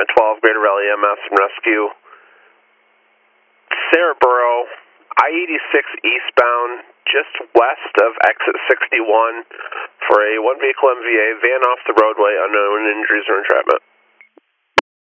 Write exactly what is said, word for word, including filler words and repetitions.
Department twelve, Greater Raleigh E M S and Rescue. Cerebro, I eighty-six eastbound, just west of exit sixty-one for a one vehicle M V A, van off the roadway, unknown injuries or entrapment.